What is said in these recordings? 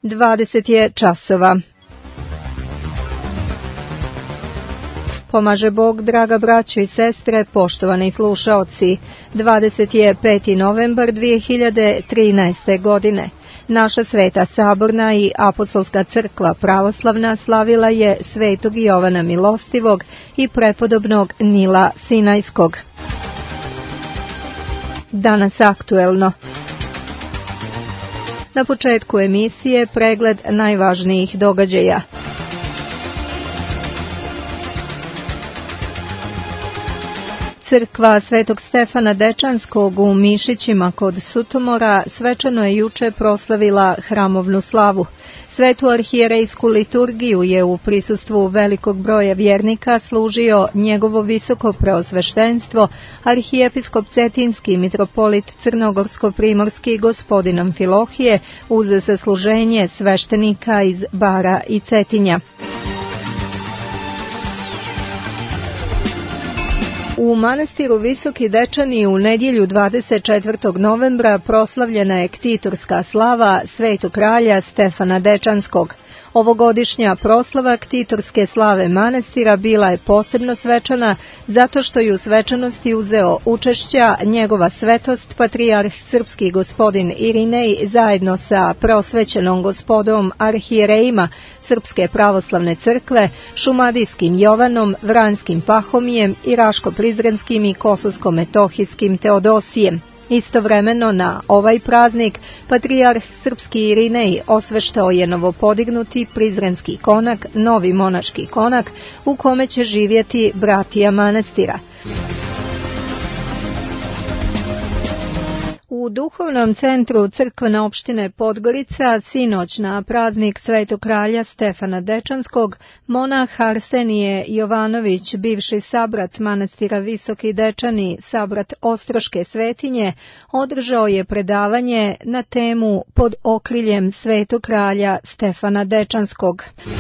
20 je časova. Pomaže Bog, draga braćo i sestre, poštovani slušaoci. 25. novembar 2013. godine. Naša Sveta Saborna i Apostolska crkva pravoslavna slavila je Svetog Jovana Milostivog i prepodobnog Nila Sinajskog. Danas aktuelno. Na početku emisije pregled najvažnijih događaja. Crkva Svetog Stefana Dečanskog u Mišićima kod Sutomora svečano je juče proslavila hramovnu slavu. Svetu arhijerejsku liturgiju je u prisustvu velikog broja vjernika služio njegovo visoko preosveštenstvo, arhijepiskop Cetinski mitropolit Crnogorsko-primorski gospodin Amfilohije uz sasluženje sveštenika iz Bara i Cetinja. U manastiru Visoki Dečani u nedjelju 24. novembra proslavljena je ktitorska slava Svetog kralja Stefana Dečanskog. Ovogodišnja proslava ktitorske slave manastira bila je posebno svečana zato što je u svečanosti uzeo učešća njegova svetost patrijarh srpski gospodin Irinej zajedno sa prosvećenom gospodom arhijerejima Srpske pravoslavne crkve, Šumadijskim Jovanom, Vranskim Pahomijem i Raško-Prizrenskim i Kosovsko-Metohijskim Teodosijem. Istovremeno na ovaj praznik patrijarh srpski Irinej osveštao je novopodignuti Prizrenski konak, novi monaški konak u kome će živjeti bratija manastira. U duhovnom centru crkvene opštine Podgorica sinoć na praznik Svetog kralja Stefana Dečanskog monah Arsenije Jovanović, bivši sabrat manastira Visoki Dečani, sabrat Ostroške svetinje, održao je predavanje na temu Pod okriljem Svetog kralja Stefana Dečanskog.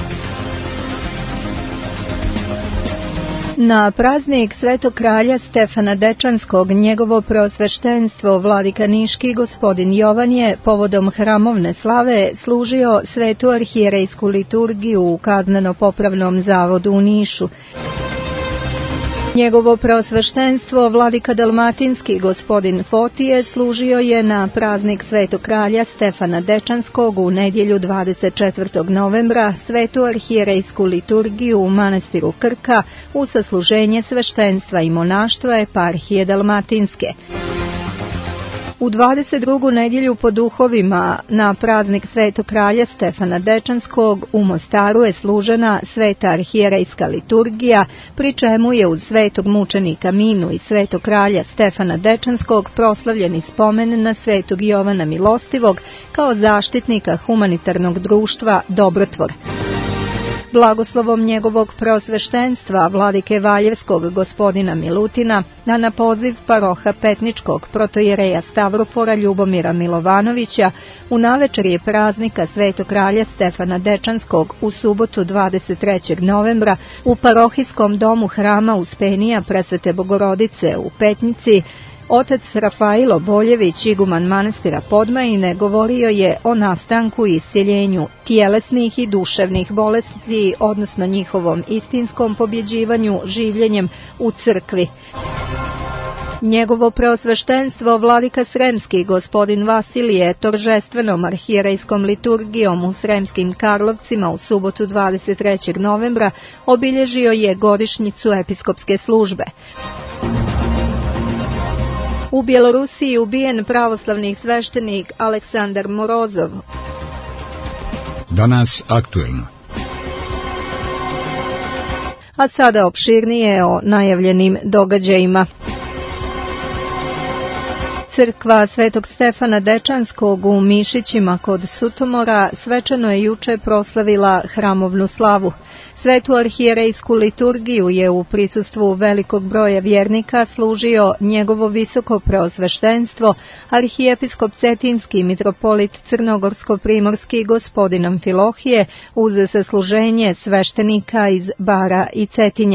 Na praznik Svetog kralja Stefana Dečanskog njegovo preosveštenstvo vladika niški gospodin Jovan je povodom hramovne slave služio svetu arhijerejsku liturgiju u kazneno-popravnom zavodu u Nišu. Njegovo preosveštenstvo vladika dalmatinski gospodin Fotije služio je na praznik Svetog kralja Stefana Dečanskog u nedjelju 24. novembra svetu arhijerejsku liturgiju u manastiru Krka u sasluženje sveštenstva i monaštva eparhije dalmatinske. U 22. nedjelju po duhovima na praznik Svetog kralja Stefana Dečanskog u Mostaru je služena sveta arhijerejska liturgija, pri čemu je uz svetog mučenika Minu i Svetog kralja Stefana Dečanskog proslavljeni spomen na Svetog Jovana Milostivog kao zaštitnika humanitarnog društva Dobrotvor. Blagoslovom njegovog preosveštenstva vladike Valjevskog gospodina Milutina, a na poziv paroha Petničkog protojereja Stavropora Ljubomira Milovanovića, u navečerje praznika Svetog kralja Stefana Dečanskog u subotu 23. novembra u parohijskom domu hrama Uspenija Presvete Bogorodice u Petnici, otac Rafailo Boljević, iguman manastira Podmajine, govorio je o nastanku i iscjeljenju tjelesnih i duševnih bolesti, odnosno njihovom istinskom pobjeđivanju življenjem u crkvi. Njegovo preosveštenstvo vladika Sremski gospodin Vasilije toržestvenom arhijerejskom liturgijom u Sremskim Karlovcima u subotu 23. novembra obilježio je godišnjicu episkopske službe. U Bjelorusiji ubijen pravoslavni sveštenik Aleksandar Morozov. Danas aktuelno. A sada opširnije o najavljenim događajima. Crkva Svetog Stefana Dečanskog u Mišićima kod Sutomora svečano je juče proslavila hramovnu slavu. Svetu arhijerejsku liturgiju je u prisustvu velikog broja vjernika služio njegovo visoko preosveštenstvo, arhijepiskop Cetinski mitropolit Crnogorsko-primorski gospodin Amfilohije uz sasluženje sveštenika iz Bara i Cetinja.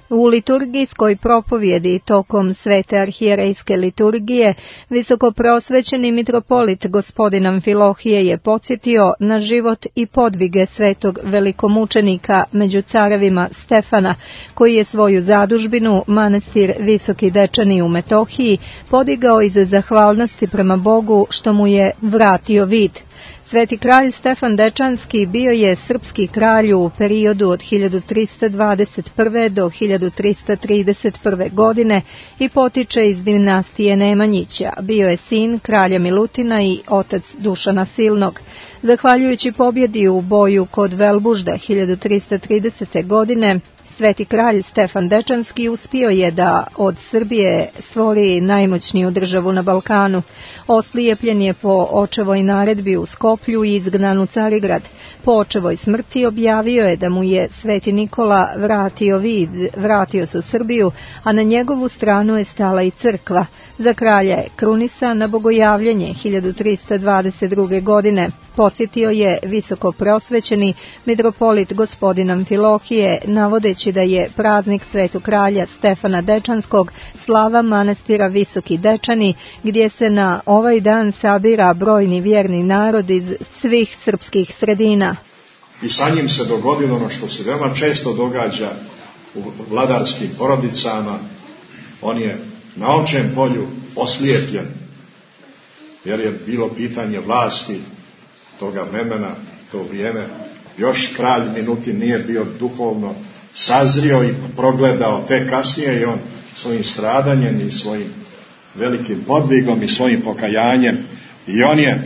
U liturgijskoj propovjedi tokom svete arhijerejske liturgije visokoprosvećeni mitropolit gospodin Amfilohije je podsjetio na život i podvige svetog velikomučenika među carevima Stefana, koji je svoju zadužbinu, manastir Visoki Dečani u Metohiji, podigao iz zahvalnosti prema Bogu što mu je vratio vid. Sveti kralj Stefan Dečanski bio je srpski kralj u periodu od 1321. do 1331. godine i potiče iz dinastije Nemanjića. Bio je sin kralja Milutina i otac Dušana Silnog. Zahvaljujući pobjedi u boju kod Velbužda 1330. godine, sveti kralj Stefan Dečanski uspio je da od Srbije stvori najmoćniju državu na Balkanu. Oslijepljen je po očevoj naredbi u Skoplju i izgnan u Carigrad. Po očevoj smrti objavio je da mu je sveti Nikola vratio vid, vratio su Srbiju, a na njegovu stranu je stala i crkva. Za kralja je krunisan na bogojavljanje 1322. godine. Podsjetio je visoko prosvećeni mitropolit gospodin Amfilohije, navodeći da je praznik svetog kralja Stefana Dečanskog slava manastira Visoki Dečani, gdje se na ovaj dan sabira brojni vjerni narod iz svih srpskih sredina. I sa njim se dogodilo ono što se veoma često događa u vladarskim porodicama. On je na očem polju oslijepljen, jer je bilo pitanje vlasti toga vremena, to vrijeme. Još kralj Milutin nije bio duhovno sazrio i progledao, te kasnije i on svojim stradanjem i svojim velikim podvigom i svojim pokajanjem, i on je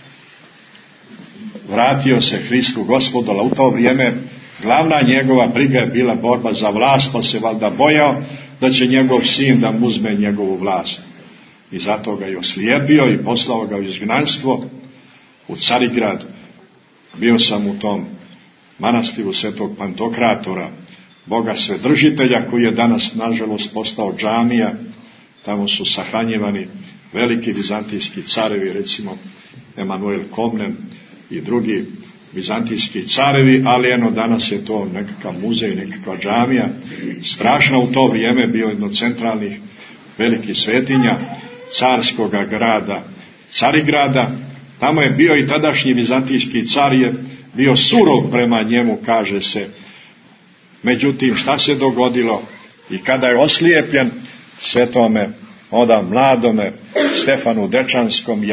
vratio se Hristu Gospodu, ali u to vrijeme glavna njegova briga je bila borba za vlast, pa se valjda bojao da će njegov sin da mu uzme njegovu vlast. I zato ga je oslijepio i poslao ga u izgnanstvo u Carigrad. Bio sam u tom manastiru svetog Pantokratora, Boga Svedržitelja, koji je danas nažalost postao džamija. Tamo su sahranjivani veliki vizantijski carevi, recimo Emanuel Komnen i drugi vizantijski carevi, ali eno danas je to nekakav muzej, nekakva džamija. Strašno u to vrijeme bio jedno od centralnih velikih svetinja carskoga grada Carigrada. Tamo je bio i tadašnji vizantijski car, je bio surov prema njemu, kaže se. Međutim, šta se dogodilo? I kada je oslijepljen, svetome, onda mladome Stefanu Dečanskom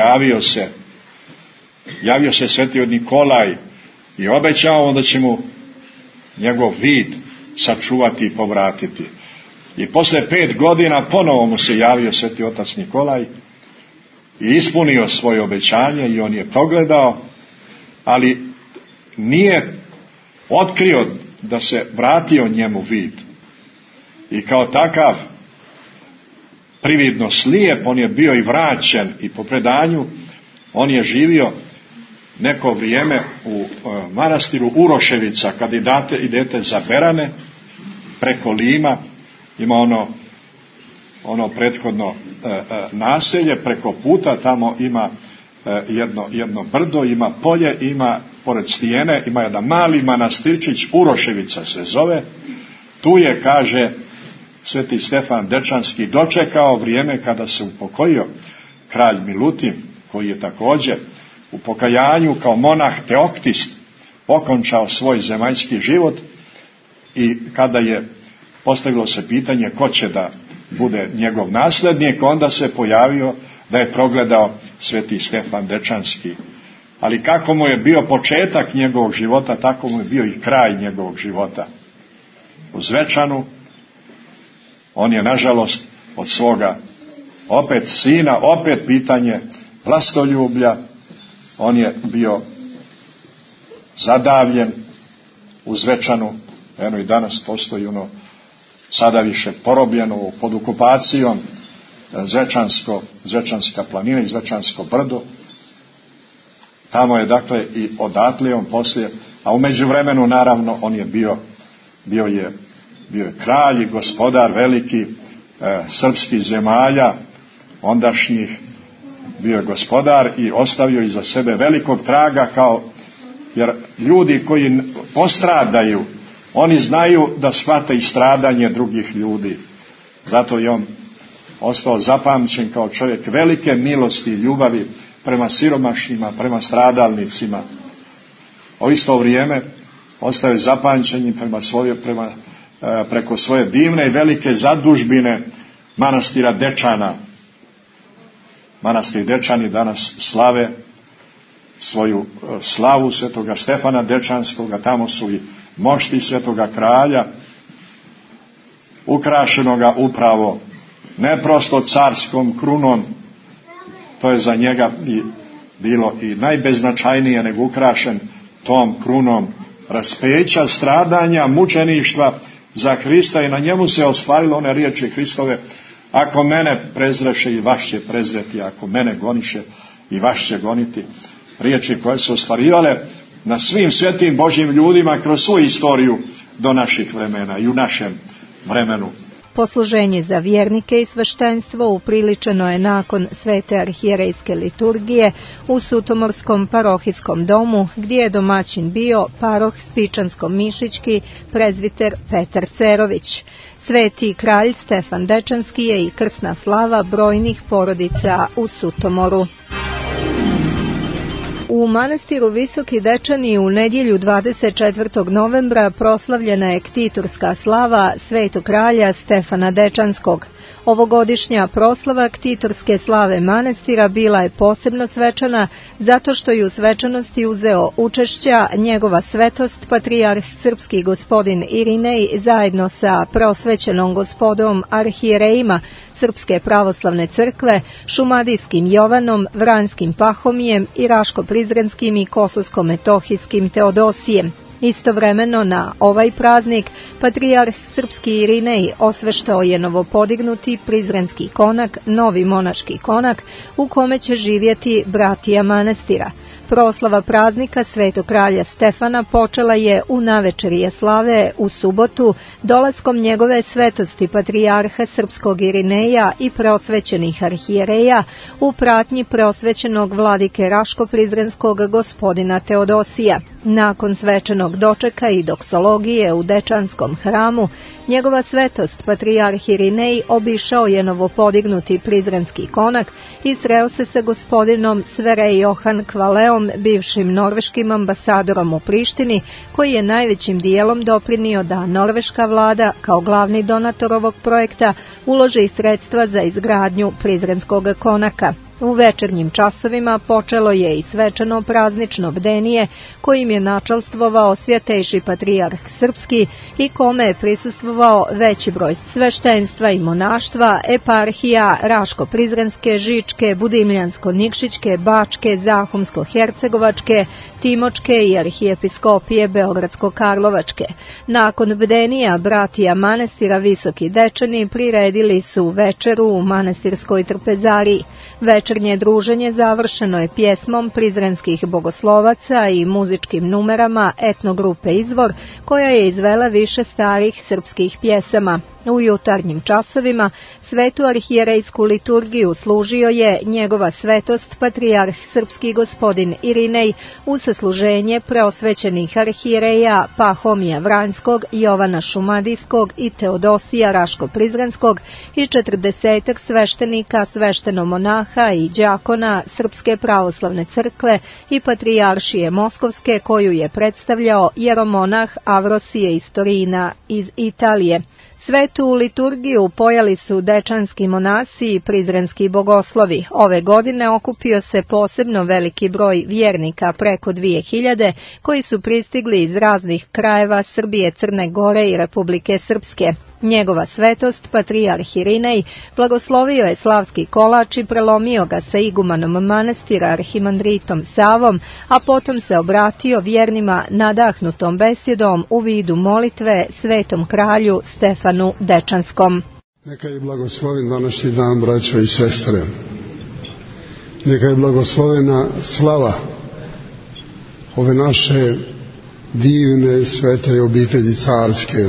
javio se sveti Nikolaj i obećao da će mu njegov vid sačuvati i povratiti. I posle 5 godina ponovo mu se javio sveti otac Nikolaj i ispunio svoje obećanje i on je progledao, ali nije otkrio da se vratio njemu vid. I kao takav prividno slijep, on je bio i vraćen, i po predanju on je živio neko vrijeme u manastiru Uroševica. Kad idete za Berane preko Lima, ima ono prethodno naselje, preko puta tamo ima jedno brdo, ima polje, ima pored stijene, ima jedan mali manastirčić, Uroševica se zove. Tu je, kaže, sveti Stefan Dečanski dočekao vrijeme kada se upokojio kralj Milutin, koji je također u pokajanju kao monah teoktist okončao svoj zemaljski život, i kada je postavilo se pitanje ko će da bude njegov nasljednik, onda se pojavio da je progledao sveti Stefan Dečanski. Ali kako mu je bio početak njegovog života, tako mu je bio i kraj njegovog života. U Zvečanu on je, nažalost, od svoga opet sina, opet pitanje vlastoljublja, on je bio zadavljen u Zvečanu. Eno i danas postoji sada više porobljeno pod okupacijom Zvečanska planina i Zvečansko brdo. Tamo je, dakle, i odatle on poslije, a u međuvremenu naravno on je bio je kralj i gospodar veliki srpskih zemalja ondašnjih, bio je gospodar i ostavio iza sebe velikog traga, jer ljudi koji postradaju Oni znaju da shvate i stradanje drugih ljudi. Zato je on ostao zapamćen kao čovjek velike milosti i ljubavi prema siromašnima, prema stradalnicima. U isto vrijeme ostao je zapamćen preko svoje divne i velike zadužbine manastira Dečana. Manastir Dečani danas slave svoju slavu svetoga Stefana Dečanskoga, tamo su i mošti svetoga kralja, ukrašenoga upravo ne prosto carskom krunom, to je za njega bilo i najbeznačajnije, nego ukrašen tom krunom raspeća, stradanja, mučeništva za Hrista, i na njemu se ostvarilo one riječi Hristove: ako mene prezreše, i vaš će prezreti, ako mene goniše, i vaš će goniti. Riječi koje su ostvarivale na svim svetim Božjim ljudima kroz svoju istoriju do naših vremena i u našem vremenu. Posluženje za vjernike i sveštenstvo upriličeno je nakon svete arhijerejske liturgije u Sutomorskom parohijskom domu, gdje je domaćin bio paroh Spičansko-Mišićki prezviter Petar Cerović. Sveti kralj Stefan Dečanski je i krsna slava brojnih porodica u Sutomoru. U manastiru Visoki Dečani u nedjelju 24. novembra proslavljena je ktitorska slava svetog kralja Stefana Dečanskog. Ovogodišnja proslava ktitorske slave manastira bila je posebno svečana zato što je u svečanosti uzeo učešća njegova svetost patrijarh srpski gospodin Irinej zajedno sa prosvećenom gospodom arhijerejima Srpske pravoslavne crkve, Šumadijskim Jovanom, Vranskim Pahomijem i Raško-Prizrenskim i Kosovsko-Metohijskim Teodosijem. Istovremeno na ovaj praznik patrijarh srpski Irinej osveštao je novopodignuti Prizrenski konak, novi monaški konak, u kome će živjeti bratija manastira. Proslava praznika svetog kralja Stefana počela je u navečerje slave u subotu dolaskom njegove svetosti patrijarha srpskog Irineja i prosvećenih arhijereja u pratnji prosvećenog vladike Raško-Prizrenskog gospodina Teodosija. Nakon svečanog dočeka i doksologije u Dečanskom hramu, njegova svetost patrijarh Irinej obišao je novopodignuti Prizrenski konak i sreo se sa gospodinom Sverre Johan Kvaleom, bivšim norveškim ambasadorom u Prištini, koji je najvećim dijelom doprinio da norveška vlada kao glavni donator ovog projekta uloži sredstva za izgradnju Prizrenskog konaka. U večernjim časovima počelo je i svečano praznično bdenije kojim je načalstvovao svjetejši patrijarh srpski i kome je prisustvovao veći broj sveštenstva i monaštva, eparhija Raško-Prizrenske, Žičke, Budimljansko-Nikšićke, Bačke, Zahumsko-Hercegovačke, Timočke i arhijepiskopije Beogradsko-Karlovačke. Nakon bdenija bratija manastira Visoki Dečani priredili su večeru u manastirskoj trpezariji. Večernje druženje završeno je pjesmom prizrenskih bogoslovaca i muzičkim numerama etnogrupe Izvor, koja je izvela više starih srpskih pjesama. U jutarnjim časovima svetu arhijerejsku liturgiju služio je njegova svetost patrijarh srpski gospodin Irinej u sasluženje preosvećenih arhijereja Pahomija Vranskog, Jovana Šumadijskog i Teodosija Raško-Prizrenskog i 40 sveštenika, sveštenomonaha i đakona Srpske pravoslavne crkve i patrijaršije Moskovske, koju je predstavljao jeromonah Avrosije Istorina iz Italije. Svetu liturgiju pojali su dečanski monasi i prizrenski bogoslovi. Ove godine okupio se posebno veliki broj vjernika, preko 2000, koji su pristigli iz raznih krajeva Srbije, Crne Gore i Republike Srpske. Njegova svetost, patrijarh Irinej, blagoslovio je slavski kolač i prelomio ga sa igumanom manastira arhimandritom Savom, a potom se obratio vjernima nadahnutom besjedom u vidu molitve svetom kralju Stefanu Dečanskom. Neka je blagosloven današnji dan, braćo i sestre. Neka je blagoslovena slava ove naše divne svete obitelji carske.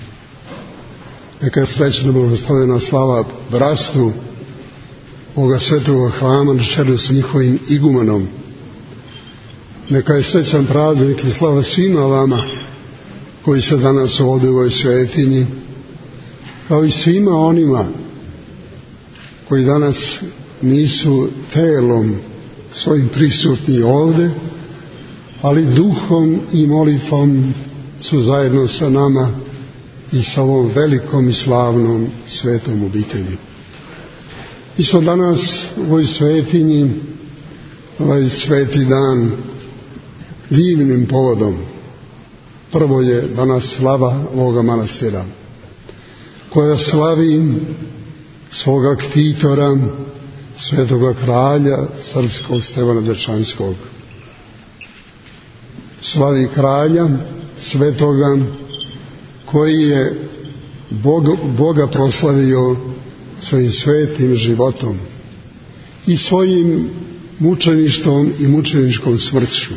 Neka je srećna blagoslovena slava bratstvu ovoga svetog hrama na čelu s njihovim igumanom. Neka je srećan praznik i slava svima vama koji se danas ovdje u ovoj svetinji, kao i svima onima koji danas nisu telom svojim prisutni ovdje, ali duhom i molitvom su zajedno sa nama i sa ovom velikom i slavnom svetom obitelji. Mi smo danas u ovoj svetinji, ovaj sveti dan, divnim povodom. Prvo je danas slava ovoga manastira, koja slavi svoga ktitora, svetoga kralja srpskog Stefana Dečanskog. Slavi kralja svetoga koji je Boga proslavio svojim svetim životom i svojim mučeništvom i mučeničkom smrću.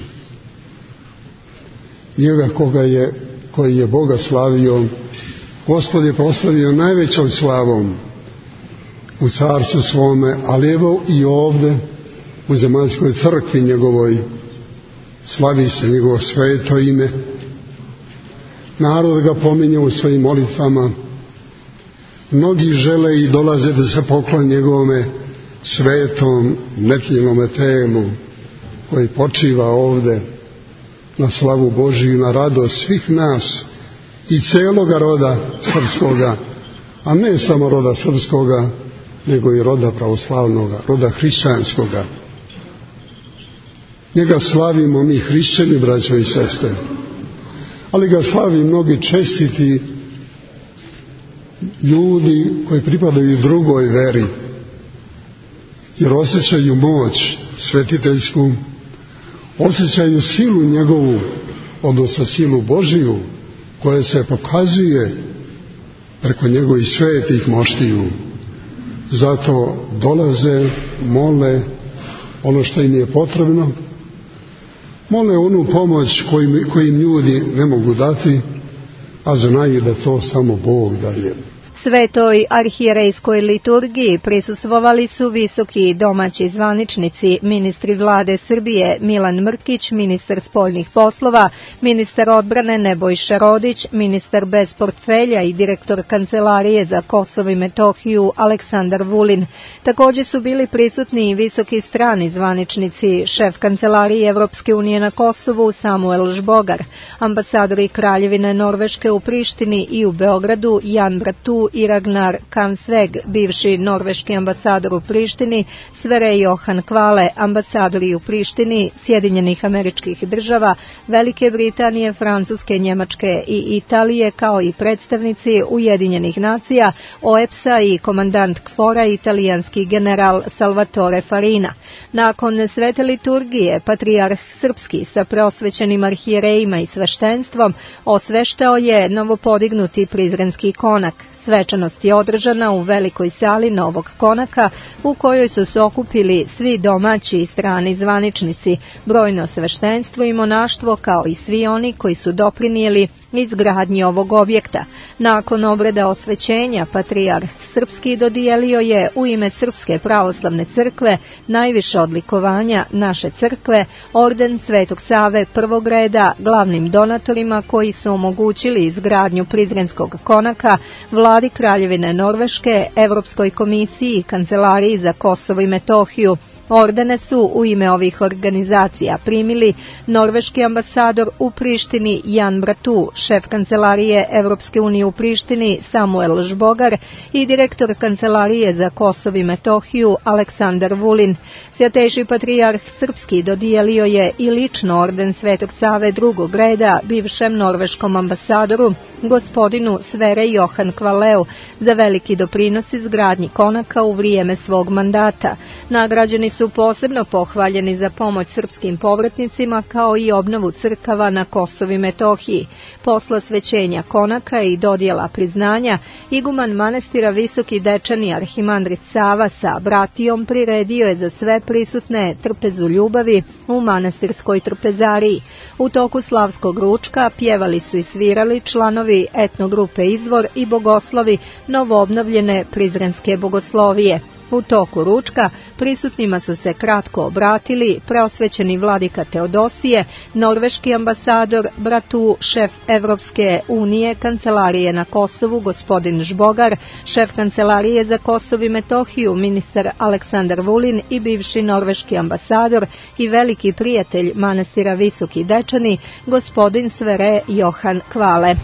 Njega koji je Boga slavio, Gospod je proslavio najvećom slavom u carstvu svome, ali evo i ovdje u zemaljskoj crkvi njegovoj slavi se njegovo sveto ime. Narod ga pominje u svojim molitvama. Mnogi žele i dolaze da se poklone njegovome svetom netiljenome telu koji počiva ovdje na slavu Božiju i na radost svih nas i celoga roda srpskoga, a ne samo roda srpskoga, nego i roda pravoslavnoga, roda hrišćanskoga. Njega slavimo mi hrišćani, braćo i sestre, ali ga slavi mnogi čestiti ljudi koji pripadaju drugoj veri, jer osjećaju moć svetiteljsku, osjećaju silu njegovu, odnosno silu Božiju, koja se pokazuje preko njegovih svetih moštiju. Zato dolaze, mole ono što im je potrebno, mole onu pomoć koju ljudi ne mogu dati, a znaju da to samo Bog daje. Svetoj arhijerejskoj liturgiji prisustvovali su visoki domaći zvaničnici, ministri vlade Srbije Milan Mrkić, ministar spoljnih poslova, ministar odbrane Nebojša Rodić, ministar bez portfelja i direktor Kancelarije za Kosovo i Metohiju Aleksandar Vulin. Također su bili prisutni i visoki strani zvaničnici, šef Kancelarije Evropske unije na Kosovu Samuel Žbogar, ambasadori Kraljevine Norveške u Prištini i u Beogradu Jan Bratu i Ragnar Kamsveg, bivši norveški ambasador u Prištini, Sverre Johan Kvale, ambasadori u Prištini, Sjedinjenih Američkih Država, Velike Britanije, Francuske, Njemačke i Italije, kao i predstavnici Ujedinjenih nacija, OEPS-a i komandant KFOR-a, italijanski general Salvatore Farina. Nakon svete liturgije, patrijarh srpski sa preosvećenim arhijerejima i sveštenstvom osveštao je novopodignuti Prizrenski konak. Svečanost je održana u velikoj sali novog konaka u kojoj su se okupili svi domaći i strani zvaničnici, brojno sveštenstvo i monaštvo, kao i svi oni koji su doprinijeli izgradnji ovog objekta. Nakon obreda osvećenja, patrijarh srpski dodijelio je u ime Srpske pravoslavne crkve najviše odlikovanja naše crkve, orden Svetog Save prvog reda, glavnim donatorima koji su omogućili izgradnju Prizrenskog konaka, vladi Kraljevine Norveške, Evropskoj komisiji i Kancelariji za Kosovo i Metohiju. Ordene su u ime ovih organizacija primili norveški ambasador u Prištini Jan Bratu, šef Kancelarije Evropske unije u Prištini Samuel Žbogar i direktor Kancelarije za Kosovo i Metohiju Aleksandar Vulin. Svjatejši patrijarh srpski dodijelio je i lično orden Svetog Save drugog reda bivšem norveškom ambasadoru gospodinu Sverre Johan Kvaleu za veliki doprinos izgradnji konaka u vrijeme svog mandata. Nagrađeni su posebno pohvaljeni za pomoć srpskim povratnicima kao i obnovu crkava na Kosovu i Metohiji. Posle osvećenja konaka i dodjela priznanja, iguman manastira Visoki Dečani arhimandrit Sava sa bratijom priredio je za sve prisutne trpezu ljubavi u manastirskoj trpezariji. U toku slavskog ručka pjevali su i svirali članovi etnogrupe Izvor i bogoslovi novoobnovljene Prizrenske bogoslovije. U toku ručka prisutnima su se kratko obratili preosvećeni vladika Teodosije, norveški ambasador, Bratu, šef Evropske unije Kancelarije na Kosovu gospodin Žbogar, šef Kancelarije za Kosovo i Metohiju ministar Aleksandar Vulin i bivši norveški ambasador i veliki prijatelj manastira Visoki Dečani gospodin Sverre Johan Kvale.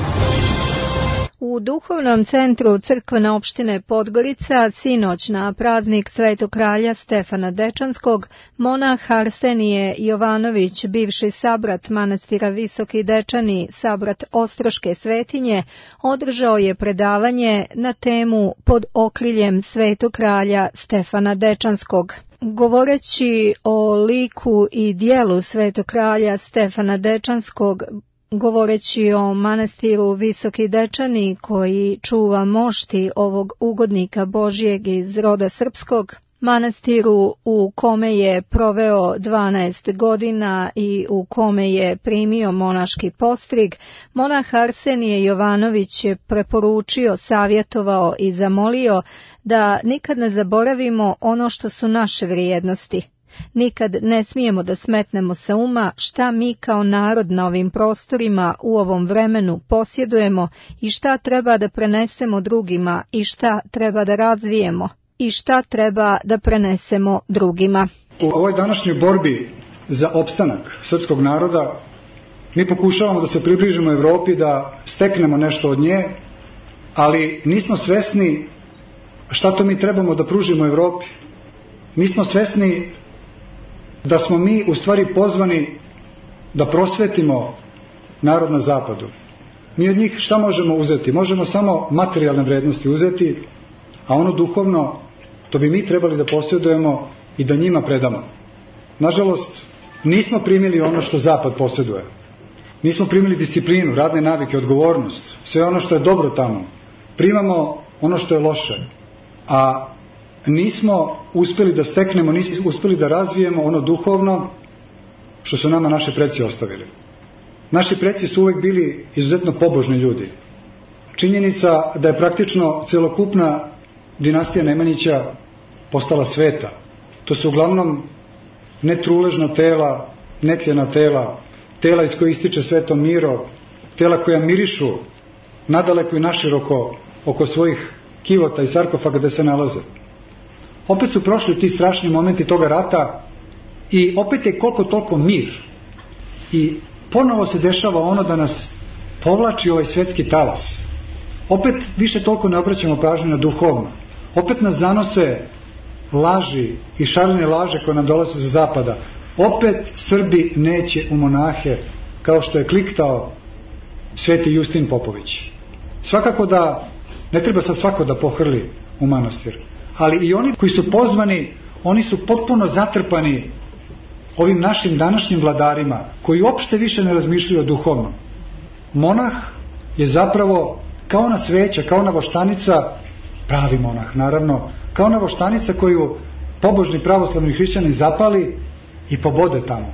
U duhovnom centru crkvene opštine Podgorica sinoć na praznik Svetog kralja Stefana Dečanskog monah Arsenije Jovanović, bivši sabrat manastira Visoki Dečani, sabrat Ostroške svetinje, održao je predavanje na temu Pod okriljem Svetog kralja Stefana Dečanskog. Govoreći o liku i dijelu Svetog kralja Stefana Dečanskog, govoreći o manastiru Visoki Dečani koji čuva mošti ovog ugodnika Božijeg iz roda srpskog, manastiru u kome je proveo 12 godina i u kome je primio monaški postrig, monah Arsenije Jovanović je preporučio, savjetovao i zamolio da nikad ne zaboravimo ono što su naše vrijednosti. Nikad ne smijemo da smetnemo sa uma šta mi kao narod na ovim prostorima u ovom vremenu posjedujemo i šta treba da prenesemo drugima i šta treba da razvijemo i šta treba da prenesemo drugima. U ovoj današnjoj borbi za opstanak srpskog naroda mi pokušavamo da se približimo Evropi, da steknemo nešto od nje, ali nismo svesni šta to mi trebamo da pružimo Evropi. Nismo svesni da smo mi u stvari pozvani da prosvetimo narod na zapadu. Mi od njih šta možemo uzeti? Možemo samo materijalne vrednosti uzeti, a ono duhovno, to bi mi trebali da posjedujemo i da njima predamo. Nažalost, nismo primili ono što zapad posjeduje. Nismo primili disciplinu, radne navike, odgovornost, sve ono što je dobro tamo. Primamo ono što je loše, a nismo uspjeli da steknemo, nismo uspjeli da razvijemo ono duhovno što su nama naši preci ostavili. Naši preci su uvijek bili izuzetno pobožni ljudi. Činjenica da je praktično celokupna dinastija Nemanjića postala sveta. To su uglavnom netruležna tela, netljena tela, tela iz koje ističe sveto miro, tela koja mirišu nadaleko i naširoko oko svojih kivota i sarkofaga gde se nalaze. Opet su prošli ti strašni momenti toga rata i opet je koliko toliko mir. I ponovo se dešava ono da nas povlači ovaj svetski talas. Opet više toliko ne obraćamo pažnju na duhovno. Opet nas zanose laži i šarene laže koje nam dolaze za zapada. Opet Srbi neće u monahe, kao što je kliktao sveti Justin Popović. Svakako da ne treba sad svako da pohrli u manastir, ali i oni koji su pozvani, oni su potpuno zatrpani ovim našim današnjim vladarima, koji uopšte više ne razmišljaju o duhovnom. Monah je zapravo kao ona sveća, kao ona voštanica, pravi monah naravno, kao ona voštanica koju pobožni pravoslavni hrišćani zapali i pobode tamo.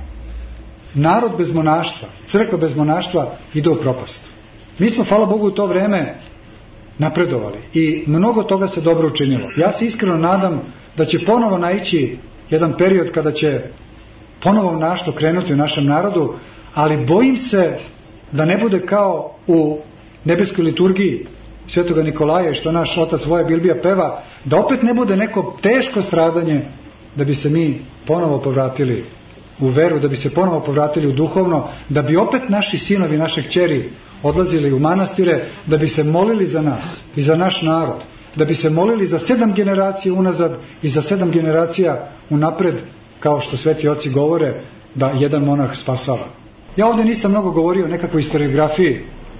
Narod bez monaštva, crkva bez monaštva ide u propast. Mi smo, hvala Bogu, u to vreme napredovali i mnogo toga se dobro učinilo. Ja se iskreno nadam da će ponovo naići jedan period kada će ponovo našto krenuti u našem narodu, ali bojim se da ne bude kao u nebeskoj liturgiji Svetoga Nikolaja i što naš otac Voja Bilbija peva, da opet ne bude neko teško stradanje, da bi se mi ponovo povratili u veru, da bi se ponovo povratili u duhovno, da bi opet naši sinovi, naše kćeri odlazili u manastire, da bi se molili za nas i za naš narod, da bi se molili za 7 generacija unazad i za 7 generacija unapred, kao što sveti oci govore, da jedan monah spasava. Ja ovdje nisam mnogo govorio o nekakvoj historiografiji,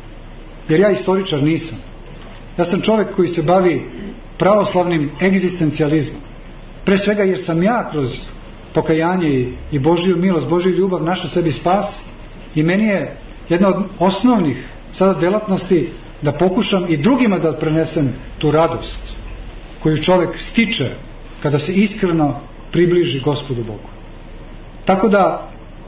jer ja istoričar nisam. Ja sam čovjek koji se bavi pravoslavnim egzistencijalizmom. Pre svega jer sam ja kroz pokajanje i Božju milost, Božju ljubav našao sebi spas i meni je jedna od osnovnih sada delatnosti da pokušam i drugima da prenesem tu radost koju čovjek stiče kada se iskreno približi Gospodu Bogu. Tako da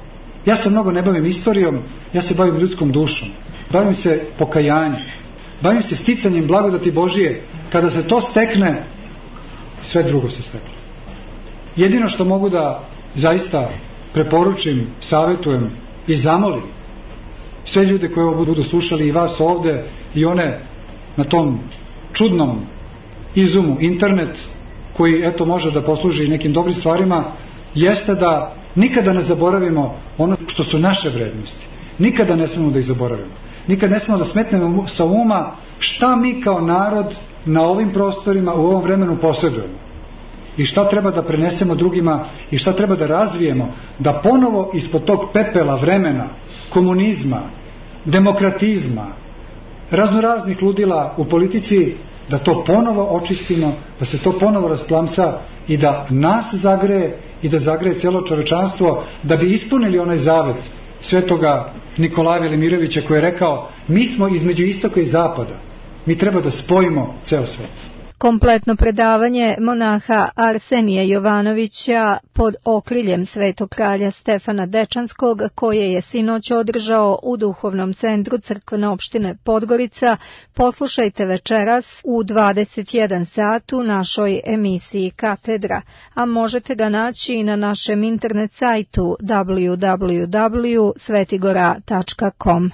ja se mnogo ne bavim istorijom, ja se bavim ljudskom dušom, bavim se pokajanjem, bavim se sticanjem blagodati Božije. Kada se to stekne, sve drugo se steklo. Jedino što mogu da zaista preporučim, savjetujem i zamolim sve ljude koji ovo budu slušali, i vas ovde i one na tom čudnom izumu internet, koji eto može da posluži nekim dobrim stvarima, jeste da nikada ne zaboravimo ono što su naše vrednosti. Nikada ne smemo da ih zaboravimo. Nikada ne smemo da smetnemo sa uma šta mi kao narod na ovim prostorima u ovom vremenu posjedujemo i šta treba da prenesemo drugima i šta treba da razvijemo, da ponovo ispod tog pepela vremena komunizma, demokratizma, raznoraznih ludila u politici, da to ponovo očistimo, da se to ponovo rasplamsa i da nas zagreje i da zagreje cijelo čovečanstvo, da bi ispunili onaj zavet svetoga Nikolaja Velimirovića koji je rekao: mi smo između istoka i zapada, mi treba da spojimo ceo svet. Kompletno predavanje monaha Arsenija Jovanovića pod okriljem Svetog kralja Stefana Dečanskog, koje je sinoć održao u Duhovnom centru crkvene opštine Podgorica, poslušajte večeras u 21 sat u našoj emisiji Katedra, a možete ga naći i na našem internet sajtu www.svetigora.com.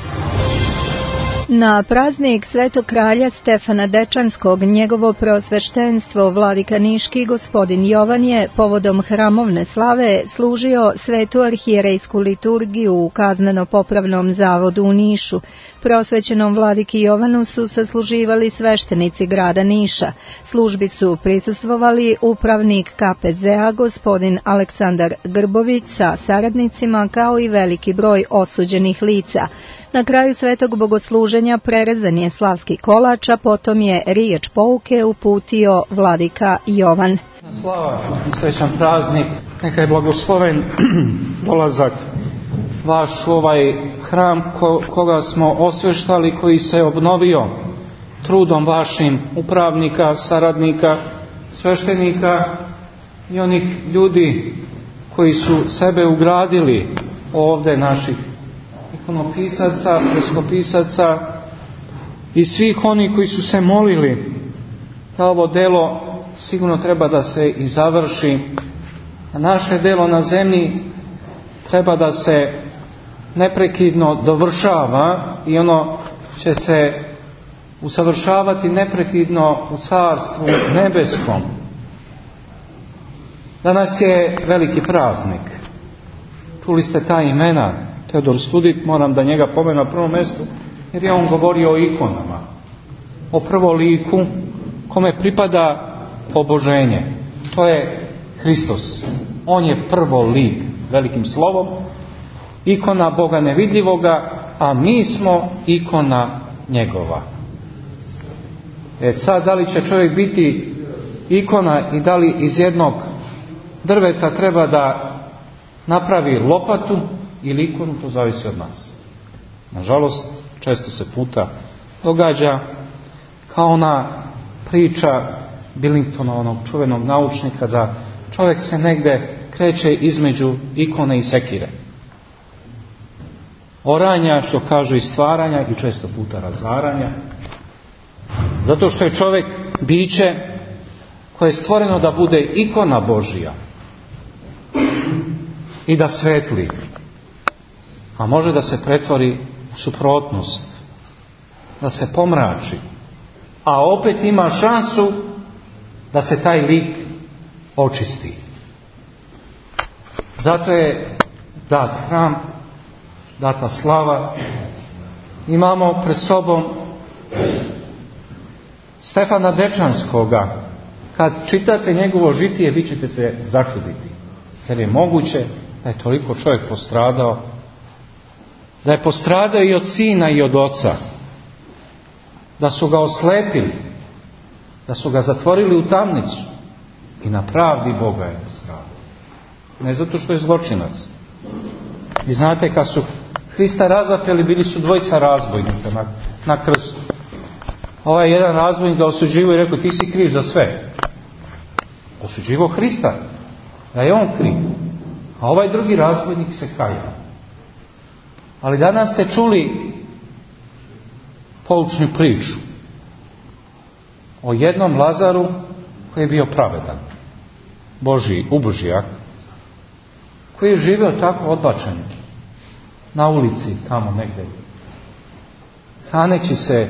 Na praznik Svetog kralja Stefana Dečanskog njegovo preosveštenstvo vladika niški gospodin Jovan je povodom hramovne slave služio svetu arhijerejsku liturgiju u kazneno-popravnom zavodu u Nišu. Preosvećenom vladiki Jovanu su sasluživali sveštenici grada Niša. Službi su prisustvovali upravnik KPZ-a gospodin Aleksandar Grbović sa saradnicima, kao i veliki broj osuđenih lica. Na kraju svetog bogosluženja prerezan je slavski kolač, a potom je riječ pouke uputio vladika Jovan. Slava i srećan praznik, neka je blagosloven dolazak vaš u ovaj hram koga smo osveštali, koji se obnovio trudom vašim upravnika, saradnika, sveštenika i onih ljudi koji su sebe ugradili ovdje, naših ikonopisaca, freskopisaca i svih onih koji su se molili da ovo delo sigurno treba da se i završi, a naše delo na zemlji treba da se neprekidno dovršava i ono će se usavršavati neprekidno u Carstvu nebeskom. Danas je veliki praznik. Čuli ste ta imena. Teodor Studit, moram da njega pomenu na prvom mjestu, jer je on govorio o ikonama, o prvoliku kome pripada oboženje. To je Hristos. On je prvolik, velikim slovom, ikona Boga nevidljivoga, a mi smo ikona njegova. Sad, da li će čovjek biti ikona i da li iz jednog drveta treba da napravi lopatu ili ikonu, to zavisi od nas. Nažalost, često se puta događa kao ona priča Billingtona, onog čuvenog naučnika, da čovjek se negde kreće između ikone i sekire. Oranja, što kažu, i stvaranja, i često puta razaranja. Zato što je čovjek biće koje je stvoreno da bude ikona Božija i da svetli. A može da se pretvori u suprotnost, da se pomrači, a opet ima šansu da se taj lik očisti. Zato je dat hram, data slava. Imamo pred sobom Stefana Dečanskoga. Kad čitate njegovo žitije, vi ćete se začuditi. Jer je moguće da je toliko čovjek postradao, da je postradao i od sina i od oca, da su ga oslepili, da su ga zatvorili u tamnicu i na pravdi Boga je postradao. Ne zato što je zločinac. I znate, kad su Hrista razapeli, bili su dvojica razbojnika na krstu. Ovaj jedan razbojnik ga osuđivao i rekao: ti si kriv za sve. Osuđivao Hrista, da je on kriv. A ovaj drugi razbojnik se kajao. Ali danas ste čuli poučnu priču o jednom Lazaru koji je bio pravedan, Božji ubožijak, koji je živio tako odbačen na ulici tamo negdje, hraneći se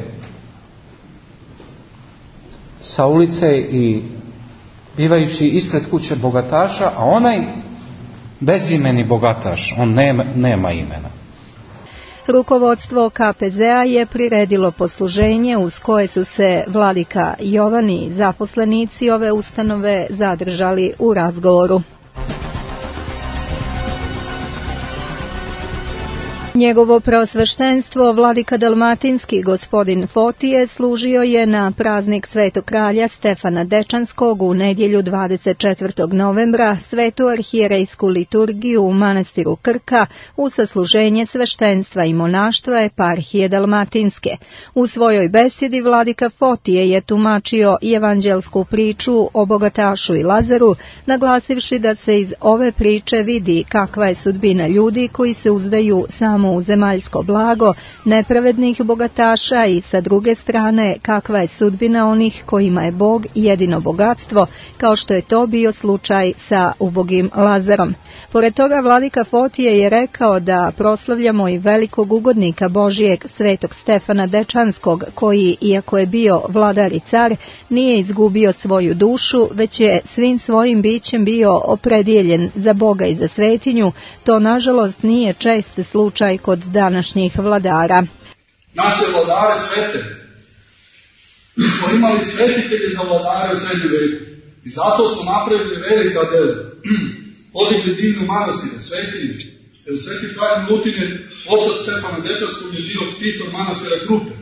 sa ulice i bivajući ispred kuće bogataša, a onaj bezimeni bogataš, on nema imena. Rukovodstvo KPZ-a je priredilo posluženje uz koje su se vladika Jovan i zaposlenici ove ustanove zadržali u razgovoru. Njegovo preosveštenstvo vladika Dalmatinski gospodin Fotije služio je na praznik Svetog kralja Stefana Dečanskog u nedjelju 24. novembra svetu arhijerejsku liturgiju u manastiru Krka u sasluženje sveštenstva i monaštva eparhije Dalmatinske. U svojoj besjedi vladika Fotije je tumačio evanđelsku priču o bogatašu i Lazaru, naglasivši da se iz ove priče vidi kakva je sudbina ljudi koji se uzdaju samo u zemaljsko blago, nepravednih bogataša i sa druge strane kakva je sudbina onih kojima je Bog jedino bogatstvo, kao što je to bio slučaj sa ubogim Lazarom. Pored toga vladika Fotije je rekao da proslavljamo i velikog ugodnika Božijeg svetog Stefana Dečanskog, koji, iako je bio vladar i car, nije izgubio svoju dušu, već je svim svojim bićem bio opredijeljen za Boga i za svetinju. To nažalost nije čest slučaj kod današnjih vladara. Naše vladare svete. Mi smo imali svetitelje za vladare u srednjem veku. I zato smo napravili velika dela. Podigli divnu manastire, svetinje. Jer sveti kralj Milutin, otac Stefana Dečanskog, je bio titor manastira Krupe.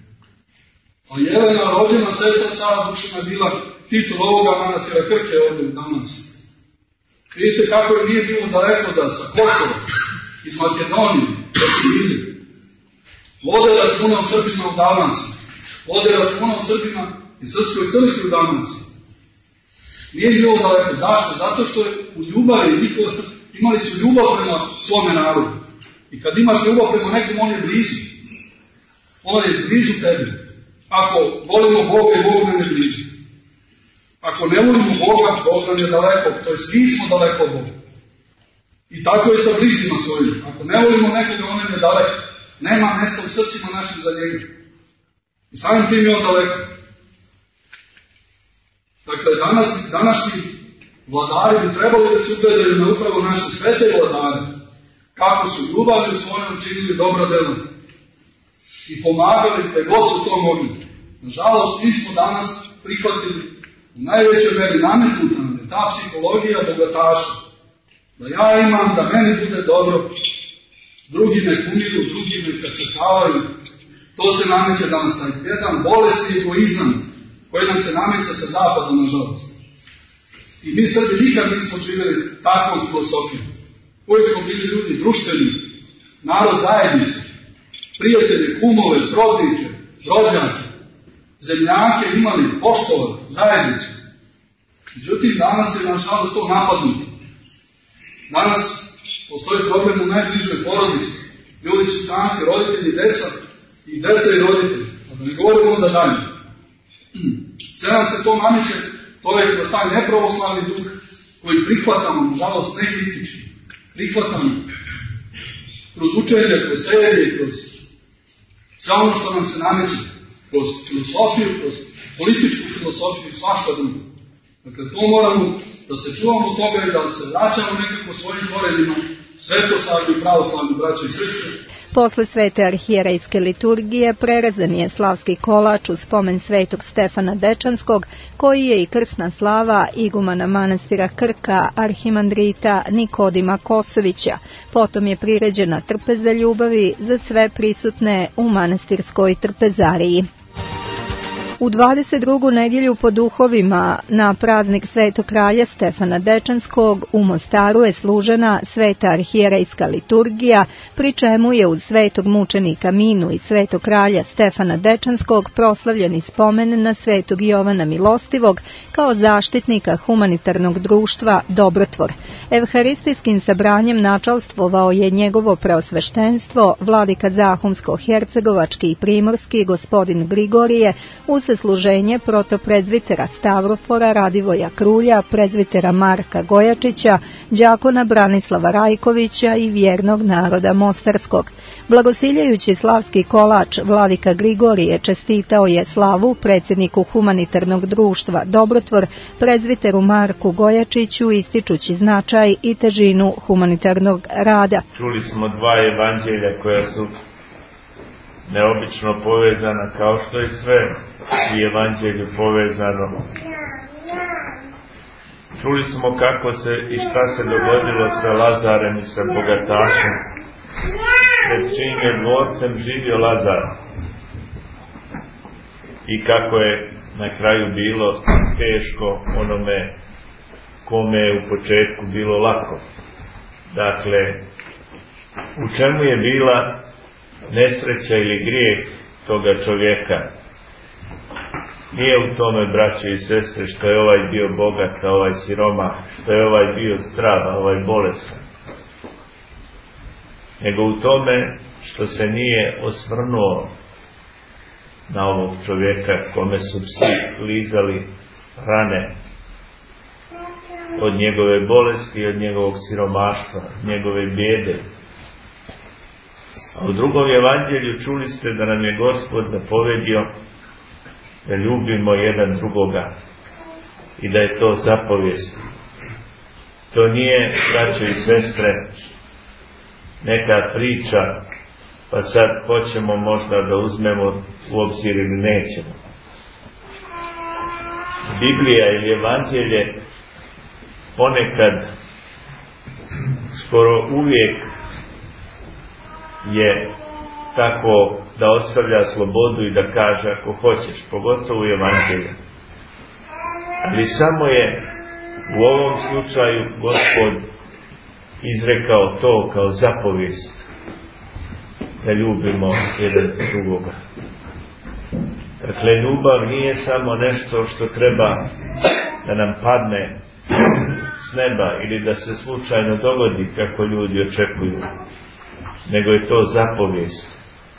A Jelena, rođena sestra cara Dušana, bila titor ovoga manastira Krke ovdje u Dalmaciji. Vidite kako je nije bilo daleko da sa Kosova, iz Makedonije, da su bili. Vode računa o Srbima u Dalmaciji. Vode računa o Srbima i Srpskoj crkvi u Dalmaciji. Nije bilo daleko. Zašto? Zato što je u ljubavi imali su ljubav prema svome narodu. I kad imaš ljubav prema nekom, on je blizu. On je blizu tebi. Ako volimo Boga i Bog nam je blizu. Ako ne volimo Boga, Bog nam je daleko. To je mi smo daleko od Boga. I tako je sa bližnjima svojim. Ako ne volimo nekoga, on nam je daleko. Nema mjesta u srcima našim za njega. I samim tim je on daleko. Dakle, današnji vladari bi trebali da se ugledaju na upravo naše svete vladare, kako su ljubavlju svojom činili dobra dela i pomagali te god su to mogli. Nažalost, mi smo danas prihvatili u najvećoj meri nametnuta nam je ta psihologija bogataša. Da ja imam, da meni bude dobro, drugi me kumiru, drugi me kačekavaju. To se nameće danas, taj jedan bolesni egoizam koji nam se nameće sa zapada, nažalost. I mi Srbi nikad nismo živjeli takvom filosofijom. Uvijek smo bili ljudi društveni, narod zajednice, prijatelje, kumove, srodnike, rođake, zemljake imali, poštovali, zajednice. Međutim, danas je nažalost to napadnuto. Danas postoji problem u najbližoj porodici. Ljudi su samci, roditelji, deca i roditelji. A da ne govorimo onda dalje. Sve nam se to nameće, to je kroz taj nepravoslavni duh koji prihvatamo, nažalost ne kritički, prihvatamo kroz učenje, kroz serije, kroz sve ono što nam se nameće, kroz filosofiju, kroz političku filosofiju i svašta drugo. Dakle, to moramo da se čuvamo toga i da se vraćamo nekako svojim korenima, svetoslavni i pravoslavni braća i sestre. Posle svete arhijerejske liturgije prerezan je slavski kolač u spomen svetog Stefana Dečanskog, koji je i krsna slava igumana manastira Krka, arhimandrita Nikodima Kosovića. Potom je priređena trpeza ljubavi za sve prisutne u manastirskoj trpezariji. U 22. nedjelju po duhovima na praznik svetog kralja Stefana Dečanskog u Mostaru je služena sveta arhijerejska liturgija, pri čemu je uz svetog mučenika Minu i svetog kralja Stefana Dečanskog proslavljeni spomen na svetog Jovana Milostivog kao zaštitnika humanitarnog društva Dobrotvor. Evharistijskim sabranjem načalstvovao je njegovo preosveštenstvo, vladika Zahumsko-Hercegovački i Primorski gospodin Grigorije, uz se služenje protoprezvitera Stavrofora Radivoja Krulja, prezvitera Marka Gojačića, đakona Branislava Rajkovića i vjernog naroda Mostarskog. Blagosiljajući slavski kolač, vladika Grigorije čestitao je slavu predsjedniku humanitarnog društva Dobrotvor, prezviteru Marku Gojačiću, ističući značaj i težinu humanitarnog rada. Čuli smo dva evanđelja koja su neobično povezana, kao što je sve i evanđelju povezano. Čuli smo kako se i šta se dogodilo sa Lazarem i sa bogatašem, pred čijim je dvorcem živio Lazar, i kako je na kraju bilo teško onome kome je u početku bilo lako. Dakle, u čemu je bila nesreća ili grijeh toga čovjeka? Nije u tome, braće i sestre, što je ovaj bio bogat, a ovaj siromah, što je ovaj bio zdrav, a ovaj bolestan, nego u tome što se nije osvrnuo na ovog čovjeka kome su psi lizali rane od njegove bolesti, od njegovog siromaštva, njegove bijede. A u drugom evanđelju čuli ste da nam je Gospod zapovedio da ljubimo jedan drugoga i da je to zapovijest. To nije, braćo i sestre, neka priča, pa sad hoćemo možda da uzmemo u obzir ili nećemo. Biblija ili evanđelje ponekad, skoro uvijek, je tako da ostavlja slobodu i da kaže ako hoćeš, pogotovo u evanđelju. Ali samo je u ovom slučaju Gospod izrekao to kao zapovijest, da ljubimo jedan drugoga. Dakle, ljubav nije samo nešto što treba da nam padne s neba ili da se slučajno dogodi kako ljudi očekuju, nego je to zapovijest.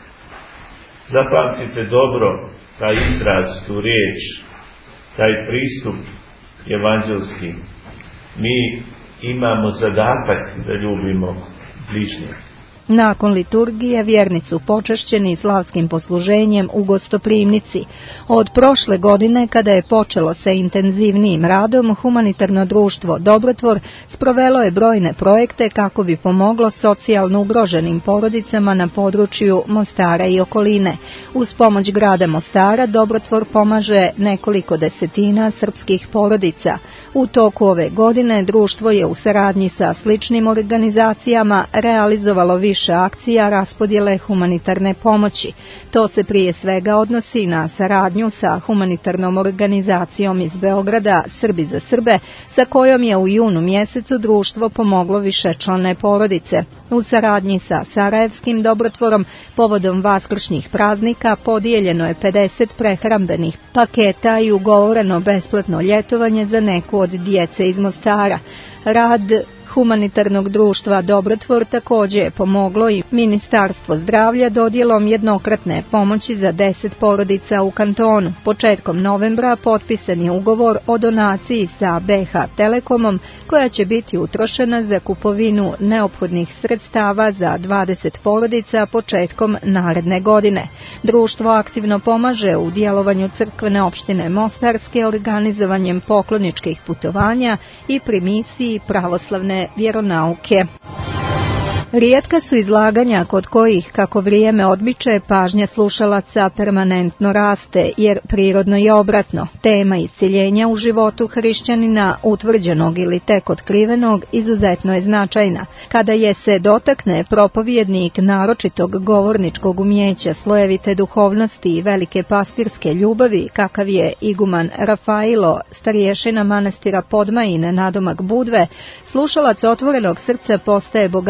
Zapamtite dobro taj izraz, tu riječ, taj pristup evanđelski. Mi imamo zadatak da ljubimo bližnje. Nakon liturgije vjerni su počašćeni slavskim posluženjem u gostoprimnici. Od prošle godine, kada je počelo sa intenzivnijim radom, humanitarno društvo Dobrotvor sprovelo je brojne projekte kako bi pomoglo socijalno ugroženim porodicama na području Mostara i okoline. Uz pomoć grada Mostara Dobrotvor pomaže nekoliko desetina srpskih porodica. U toku ove godine društvo je u saradnji sa sličnim organizacijama realizovalo više akcija raspodjele humanitarne pomoći. To se prije svega odnosi na saradnju sa humanitarnom organizacijom iz Beograda Srbi za Srbe, sa kojom je u junu mjesecu društvo pomoglo višečlane porodice. U saradnji sa Sarajevskim Dobrotvorom povodom vaskršnjih praznika podijeljeno je 50 prehrambenih paketa i ugovoreno besplatno ljetovanje za neku od djece iz Mostara. Rad humanitarnog društva Dobrotvor također je pomoglo i Ministarstvo zdravlja dodjelom jednokratne pomoći za 10 porodica u kantonu. Početkom novembra potpisan je ugovor o donaciji sa BH Telekomom koja će biti utrošena za kupovinu neophodnih sredstava za 20 porodica početkom naredne godine. Društvo aktivno pomaže u djelovanju crkvene opštine Mostarske organizovanjem pokloničkih putovanja i pri misiji pravoslavne vjeronauke. Rijetka su izlaganja kod kojih, kako vrijeme odmiče, pažnja slušalaca permanentno raste, jer prirodno je obratno. Tema iscjeljenja u životu hrišćanina, utvrđenog ili tek otkrivenog, izuzetno je značajna. Kada je se dotakne propovjednik naročitog govorničkog umjeća, slojevite duhovnosti i velike pastirske ljubavi, kakav je iguman Rafailo, starješina manastira Podmajine nadomak Budve, slušalac otvorenog srca postaje bogatiji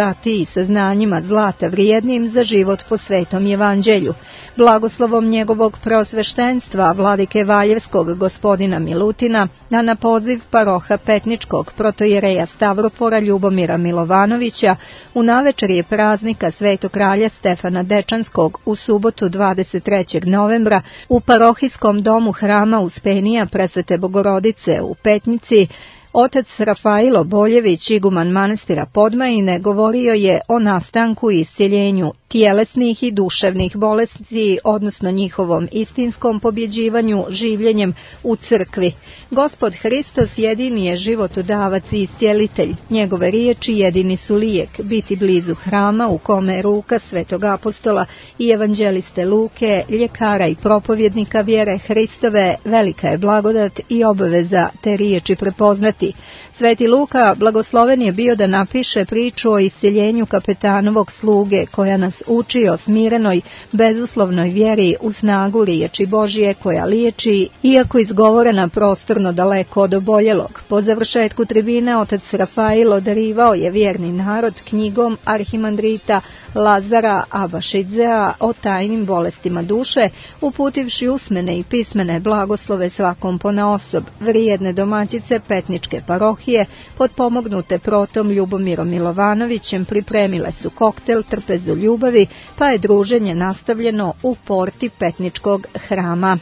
saznanjima zlata vrijednim za život po svetom evanđelju. Blagoslovom njegovog preosveštenstva vladike Valjevskog gospodina Milutina, a na poziv paroha Petničkog protojereja Stavropora Ljubomira Milovanovića u navečerje praznika Svetog kralja Stefana Dečanskog u subotu 23. novembra u parohijskom domu hrama Uspenija Presvete Bogorodice u Petnici, otac Rafailo Boljević, iguman manastira Podmajine, govorio je o nastanku i iscjeljenju tjelesnih i duševnih bolesti, odnosno njihovom istinskom pobjeđivanju življenjem u crkvi. Gospod Hristos jedini je životodavac i iscjelitelj. Njegove riječi jedini su lijek, biti blizu hrama u kome je ruka svetog apostola i evanđeliste Luke, ljekara i propovjednika vjere Hristove, velika je blagodat i obaveza te riječi prepoznati. Sveti Luka blagosloven je bio da napiše priču o iscjeljenju kapetanovog sluge koja nas uči o smirenoj, bezuslovnoj vjeri u snagu riječi Božije koja liječi, iako izgovorena prostorno daleko od oboljelog. Po završetku tribine otac Rafailo darivao je vjerni narod knjigom arhimandrita Lazara Abašidzea o tajnim bolestima duše, uputivši usmene i pismene blagoslove svakom ponaosob. Vrijedne domaćice Petničke parohije, potpomognute protom Ljubomirom Milovanovićem, pripremile su koktel Trpezu ljubavi, pa je druženje nastavljeno u porti Petničkog hrama.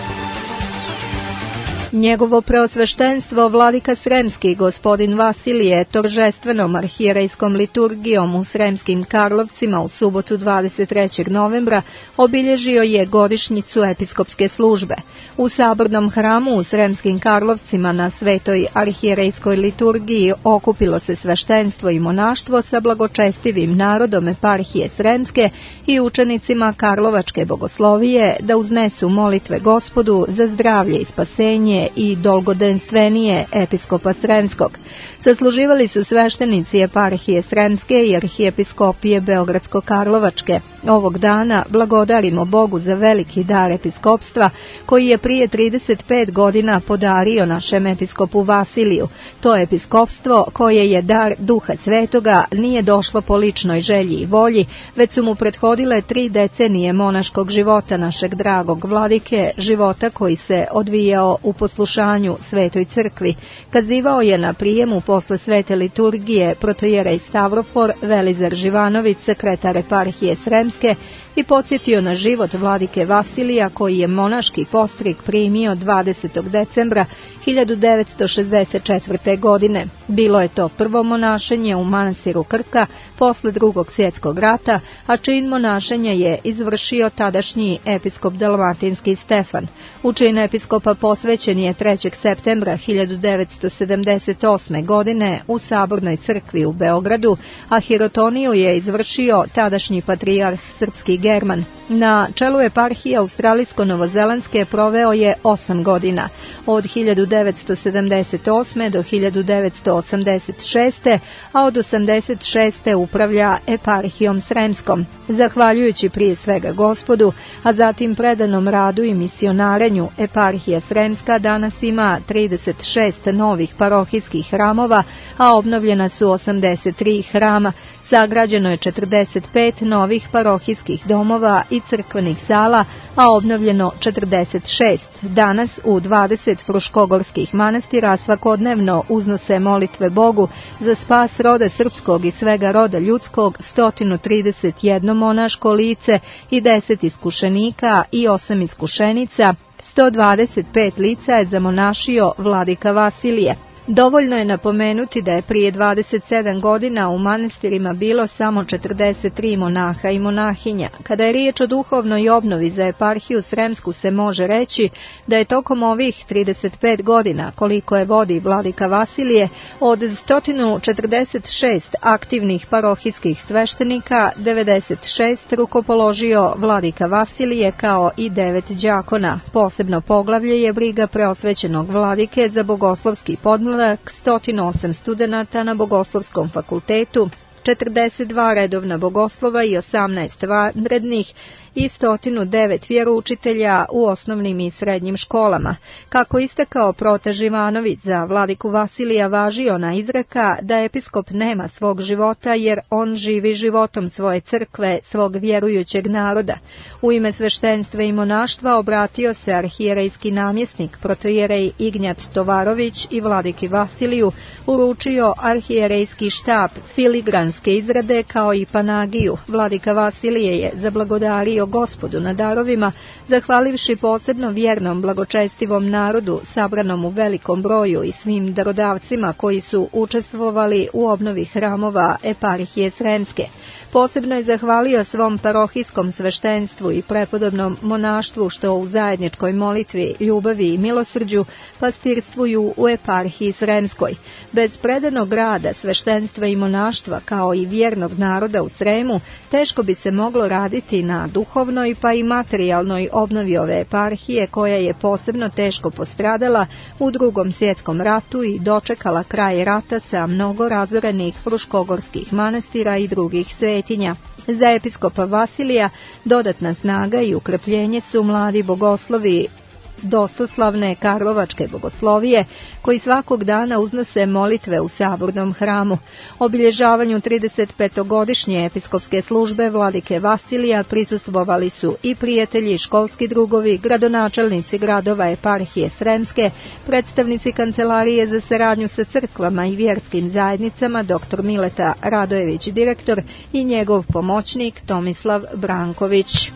Njegovo preosveštenstvo vladika Sremski gospodin Vasilije toržestvenom arhijerejskom liturgijom u Sremskim Karlovcima u subotu 23. novembra obilježio je godišnjicu episkopske službe. U sabornom hramu u Sremskim Karlovcima na svetoj arhijerejskoj liturgiji okupilo se sveštenstvo i monaštvo sa blagočestivim narodom eparhije Sremske i učenicima Karlovačke bogoslovije da uznesu molitve Gospodu za zdravlje i spasenje i dolgodenstvenije episkopa Sremskog. Sasluživali su sveštenici eparhije Sremske i arhijepiskopije Beogradsko-Karlovačke. Ovog dana blagodarimo Bogu za veliki dar episkopstva koji je prije 35 godina podario našem episkopu Vasiliju. To episkopstvo, koje je dar Duha Svetoga, nije došlo po ličnoj želji i volji, već su mu prethodile 3 decenije monaškog života našeg dragog vladike, života koji se odvijao u poslušanju Svetoj crkvi. Kazivao je na prijemu posle svete liturgije protojerej Stavrofor Velizar Živanović, sekretar eparhije Sremske, i podsjetio na život vladike Vasilija koji je monaški postrig primio 20. decembra 1964. godine. Bilo je to prvo monašenje u manastiru Krka posle Drugog svjetskog rata, a čin monašenja je izvršio tadašnji episkop dalmatinski Stefan. U čin episkopa posvećen je 3. septembra 1978. godine u Sabornoj crkvi u Beogradu, a hirotoniju je izvršio tadašnji patrijarh srpski German. Na čelu eparhije australijsko-novozelandske proveo je 8 godina, od 1978. do 1986. a od 86. upravlja eparhijom Sremskom. Zahvaljujući prije svega Gospodu, a zatim predanom radu i misionarenju, eparhija Sremska danas ima 36 novih parohijskih hramova, a obnovljena su 83 hrama. Sagrađeno je 45 novih parohijskih domova i crkvenih sala, a obnovljeno 46. Danas u 20 fruškogorskih manastira svakodnevno uznose molitve Bogu za spas roda srpskog i svega roda ljudskog 131 monaško lice i 10 iskušenika i 8 iskušenica, 125 lica je zamonašio vladika Vasilije. Dovoljno je napomenuti da je prije 27 godina u manastirima bilo samo 43 monaha i monahinja. Kada je riječ o duhovnoj obnovi za eparhiju Sremsku, se može reći da je tokom ovih 35 godina, koliko je vodi vladika Vasilije, od 146 aktivnih parohijskih sveštenika, 96 rukopoložio vladika Vasilije kao i 9 đakona. Posebno poglavlje je briga preosvećenog vladike za bogoslovski podmladak, 108 studenata na Bogoslovskom fakultetu, 42 redovna bogoslova i 18 vanrednih i 109 vjeroučitelja u osnovnim i srednjim školama. Kako istakao Prote Živanović, za vladiku Vasilija važi ona izreka da episkop nema svog života jer on živi životom svoje crkve, svog vjerujućeg naroda. U ime sveštenstva i monaštva obratio se arhijerejski namjesnik protojerej Ignjat Tovarović i vladiki Vasiliju uručio arhijerejski štab filigranske izrade kao i panagiju. Vladika Vasilije je zablagodario Gospodu na darovima, zahvalivši posebno vjernom blagočestivom narodu sabranom u velikom broju i svim darodavcima koji su učestvovali u obnovi hramova eparhije Sremske. Posebno je zahvalio svom parohijskom sveštenstvu i prepodobnom monaštvu što u zajedničkoj molitvi, ljubavi i milosrđu pastirstvuju u eparhiji Sremskoj. Bez predanog rada sveštenstva i monaštva kao i vjernog naroda u Sremu teško bi se moglo raditi na duhovnoj pa i materijalnoj obnovi ove eparhije koja je posebno teško postradala u Drugom svjetskom ratu i dočekala kraj rata sa mnogo razorenih fruškogorskih manastira i drugih svetinja. Za episkopa Vasilija dodatna snaga i ukrepljenje su mladi bogoslovi dostoslavne Karlovačke bogoslovije, koji svakog dana uznose molitve u sabornom hramu. Obilježavanju 35-godišnje episkopske službe vladike Vasilija prisustvovali su i prijatelji i školski drugovi, gradonačelnici gradova eparhije Sremske, predstavnici Kancelarije za saradnju sa crkvama i vjerskim zajednicama dr. Mileta Radojević, direktor, i njegov pomoćnik Tomislav Branković.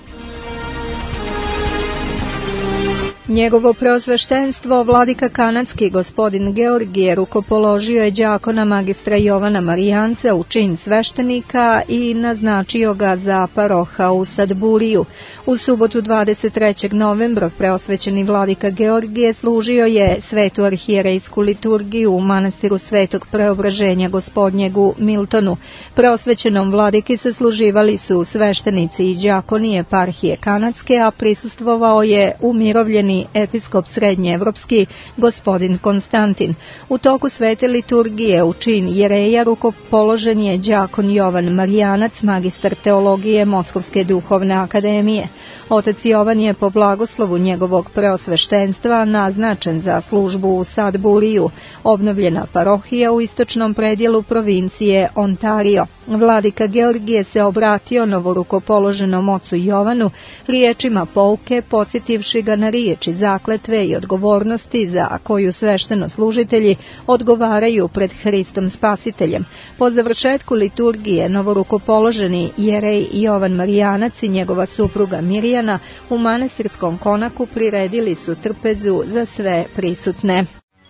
Njegovo preosveštenstvo, vladika kanadski gospodin Georgije, rukopoložio je đakona magistra Jovana Marijanca u čin sveštenika i naznačio ga za paroha u Sadburiju. U subotu 23. novembra preosvećeni vladika Georgije služio je svetu arhijerejsku liturgiju u manastiru Svetog Preobraženja Gospodnjeg u Miltonu. Preosvećenom vladiki se služivali su sveštenici i đakoni eparhije kanadske, a prisustvovao je umirovljeni episkop srednjeevropski gospodin Konstantin. U toku svete liturgije u čin jereja rukopoložen je đakon Jovan Marijanac, magistar teologije Moskovske duhovne akademije. Otac Jovan je po blagoslovu njegovog preosveštenstva naznačen za službu u Sadburiju, obnovljena parohija u istočnom predjelu provincije Ontario. Vladika Georgije se obratio novorukopoloženom ocu Jovanu riječima pouke, podsjetivši ga na riječi zakletve i odgovornosti za koju svešteno-služitelji odgovaraju pred Hristom Spasiteljem. Po završetku liturgije novorukopoloženi jerej Jovan Marijanac i njegova supruga Mirjana u manastirskom konaku priredili su trpezu za sve prisutne.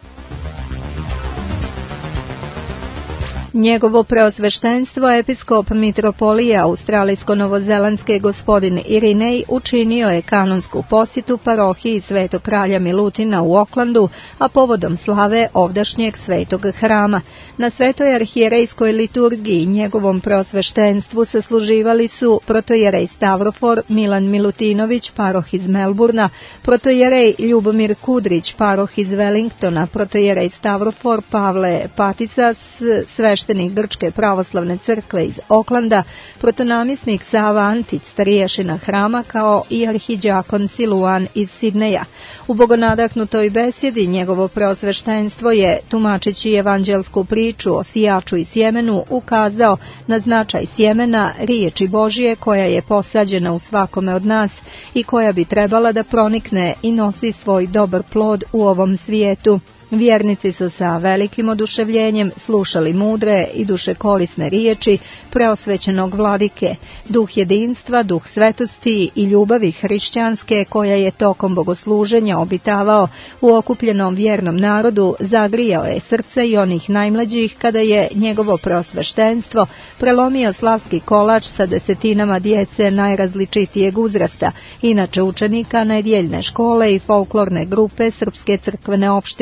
Njegovo preosveštenstvo, episkop mitropolije australijsko-novozelandske gospodin Irinej, učinio je kanonsku posjetu parohiji Svetog kralja Milutina u Aucklandu, a povodom slave ovdašnjeg svetog hrama. Na svetoj arhijerejskoj liturgiji njegovom preosveštenstvu sasluživali su protojerej Stavrofor Milan Milutinović, paroh iz Melburna, protojerej Ljubomir Kudrić, paroh iz Wellingtona, protojerej Stavrofor Pavle Patisas, sveštenik Grčke pravoslavne crkve iz Aucklanda, protonamjesnik Sava Antić, stariješina hrama, kao i arhiđakon Siluan iz Sidneja. U bogonadahnutoj besjedi njegovo preosveštenstvo je, tumačeći evanđelsku priču o sijaču i sjemenu, ukazao na značaj sjemena, riječi Božije koja je posađena u svakome od nas i koja bi trebala da pronikne i nosi svoj dobar plod u ovom svijetu. Vjernici su sa velikim oduševljenjem slušali mudre i dušekorisne riječi preosvećenog vladike. Duh jedinstva, duh svetosti i ljubavi hrišćanske koja je tokom bogosluženja obitavao u okupljenom vjernom narodu zagrijao je srce i onih najmlađih kada je njegovo preosveštenstvo prelomio slavski kolač sa desetinama djece najrazličitijeg uzrasta, inače učenika nedjeljne škole i folklorne grupe Srpske crkvene opštine.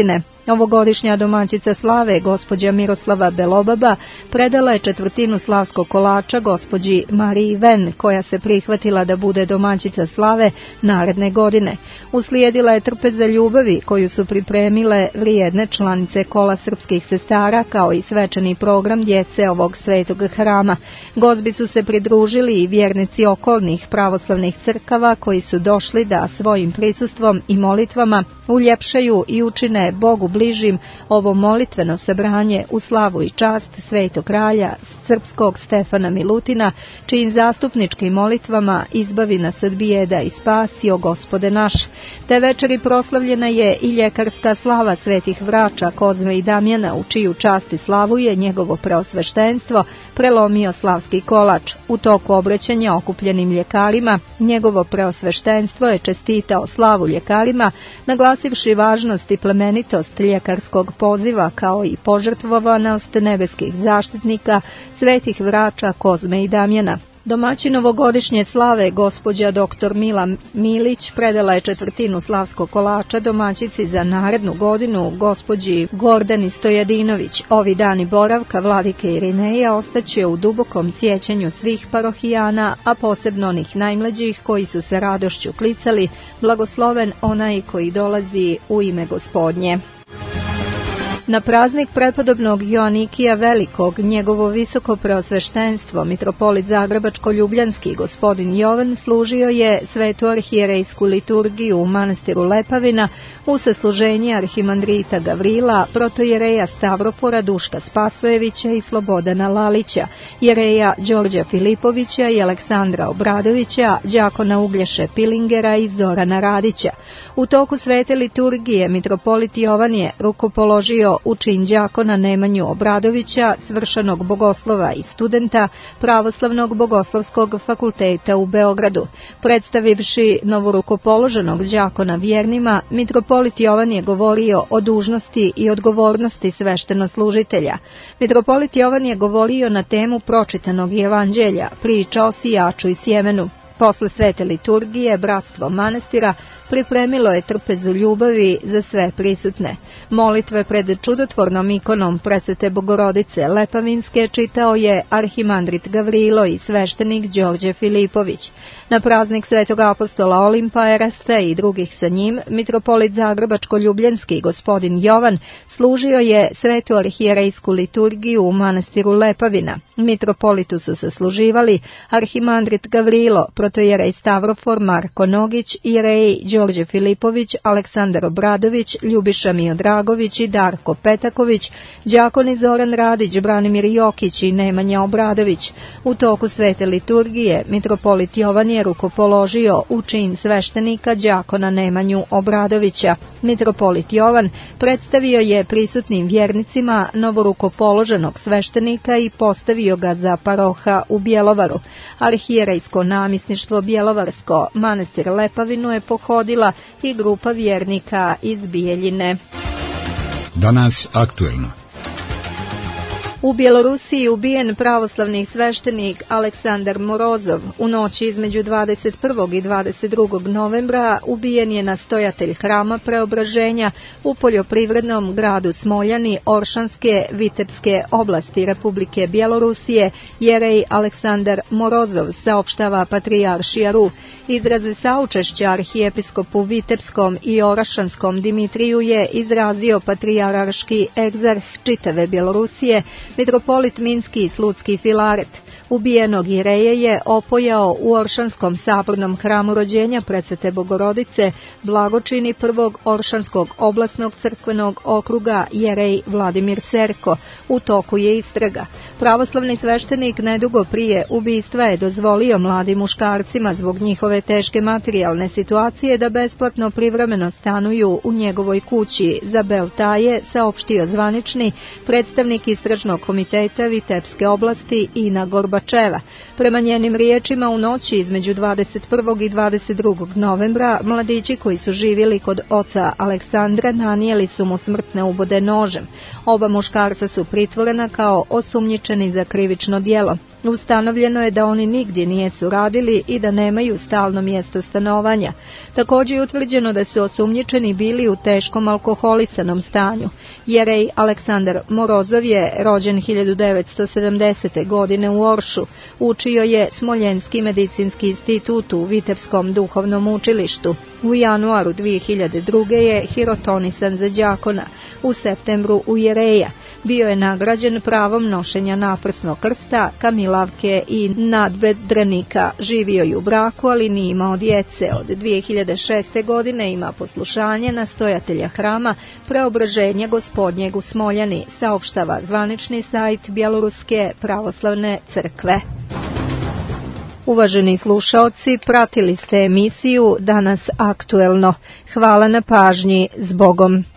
Ovogodišnja domaćica slave, gospođa Miroslava Belobaba, predala je četvrtinu slavskog kolača gospođi Mariji Ven, koja se prihvatila da bude domaćica slave naredne godine. Uslijedila je trpeza ljubavi koju su pripremile vrijedne članice kola srpskih sestara, kao i svečani program djece ovog svetog hrama. Gozbi su se pridružili i vjernici okolnih pravoslavnih crkava koji su došli da svojim prisustvom i molitvama uljepšaju i učine Bogu bližim ovo molitveno sabranje u slavu i čast svetog kralja srpskog Stefana Milutina, čijim zastupničkim molitvama izbavi nas od bijeda i spasi, o Gospode naš. Te večeri proslavljena je i ljekarska slava svetih vrača Kozme i Damjana, u čiju čast i slavu je njegovo preosveštenstvo prelomio slavski kolač. U toku obraćanja okupljenim ljekarima, njegovo preosveštenstvo je čestitao slavu ljekarima, naglasivši važnost i plemenitost ljekarskog poziva, kao i požrtvovanost nebeskih zaštitnika svetih vrača Kozme i Damjana. Domaćin ovogodišnje slave, gospođa dr. Mila Milić, predala je četvrtinu slavskog kolača domaćici za narednu godinu, gospođi Gordani Stojadinović. Ovi dani boravka vladike Irineja ostaće u dubokom sjećanju svih parohijana, a posebno onih najmlađih koji su se radošću klicali: blagosloven onaj koji dolazi u ime Gospodnje. Na praznik prepodobnog Joanikija Velikog, njegovo visoko preosveštenstvo, mitropolit Zagrebačko-Ljubljanski gospodin Jovan, služio je svetu arhijerejsku liturgiju u manastiru Lepavina u sasluženje arhimandrita Gavrila, protojereja Stavrofora Duška Spasojevića i Slobodana Lalića, jereja Đorđa Filipovića i Aleksandra Obradovića, đakona Uglješe Pilingera i Zorana Radića. U toku svete liturgije mitropolit Jovan je rukopoložio u čin đakona Nemanju Obradovića, svršenog bogoslova i studenta Pravoslavnog bogoslovskog fakulteta u Beogradu. Predstavivši novorukopoloženog đakona vjernima, mitropolit Jovan je govorio o dužnosti i odgovornosti sveštenoslužitelja. Mitropolit Jovan je govorio na temu pročitanog evanđelja, priča o sijaču i sjemenu. Posle svete liturgije, bratstvo manastira pripremilo je trpezu ljubavi za sve prisutne. Molitve pred čudotvornom ikonom Presvete Bogorodice Lepavinske čitao je arhimandrit Gavrilo i sveštenik Đorđe Filipović. Na praznik svetog apostola Olimpa Erasta i drugih sa njim, mitropolit Zagrebačko-Ljubljanski gospodin Jovan služio je svetu arhijerejsku liturgiju u manastiru Lepavina. Mitropolitu su se služivali arhimandrit Gavrilo, protojerej Stavrofor Marko Nogić, jereji Đorđe Filipović, Aleksandar Obradović, Ljubiša Miodragović i Darko Petaković, đakoni Zoran Radić, Branimir Jokić i Nemanja Obradović. U toku svete liturgije mitropolit Jovan je rukopoložio u čin sveštenika đakona Nemanju Obradovića. Mitropolit Jovan predstavio je prisutnim vjernicima novorukopoloženog sveštenika i postavio ga za paroha u Bjelovaru. Arhijerejsko namisništvo Bjelovarsko manastir Lepavinu je pohodila i grupa vjernika iz Bijeljine. Danas aktuelno. U Bjelorusiji ubijen pravoslavni sveštenik Aleksandar Morozov. U noći između 21. i 22. novembra ubijen je nastojatelj hrama Preobraženja u poljoprivrednom gradu Smoljani Oršanske Vitebske oblasti Republike Bjelorusije, jerej Aleksandar Morozov, saopštava patrijaršija RU. Izraze saučešća arhijepiskopu Vitebskom i Orašanskom Dimitriju je izrazio patrijarški egzarh čitave Bjelorusije, mitropolit Minski i Slutski Filaret. Ubijenog jereje je opojao u Oršanskom sabornom hramu rođenja Presvete Bogorodice blagočini prvog Oršanskog oblasnog crkvenog okruga jerej Vladimir Serko. U toku je istraga. Pravoslavni sveštenik nedugo prije ubistva je dozvolio mladim muškarcima zbog njihove teške materijalne situacije da besplatno privremeno stanuju u njegovoj kući. Za Beltaje saopštio zvanični predstavnik istražnog komiteta Vitebske oblasti Ina Gorbačeva. Prema njenim riječima, u noći između 21. i 22. novembra mladići koji su živjeli kod oca Aleksandra nanijeli su mu smrtne ubode nožem. Oba muškarca su pritvorena kao osumnjičeni za krivično djelo. Ustanovljeno je da oni nigdje nijesu radili i da nemaju stalno mjesto stanovanja. Također je utvrđeno da su osumnjičeni bili u teškom alkoholisanom stanju. Jerej Aleksandar Morozov je rođen 1970. godine u Oršu. Učio je Smoljenski medicinski institut u Vitebskom duhovnom učilištu. U januaru 2002. je hirotonisan za đakona, u septembru u jereja. Bio je nagrađen pravom nošenja naprsnog krsta, kamilavke i nadbedrenika. Živio je u braku, ali nije imao djece. Od 2006. godine ima poslušanje nastojatelja hrama Preobraženja Gospodnjeg u Smoljani, saopštava zvanični sajt Bjeloruske pravoslavne crkve. Uvaženi slušaoci, pratili ste emisiju Danas aktuelno. Hvala na pažnji, zbogom.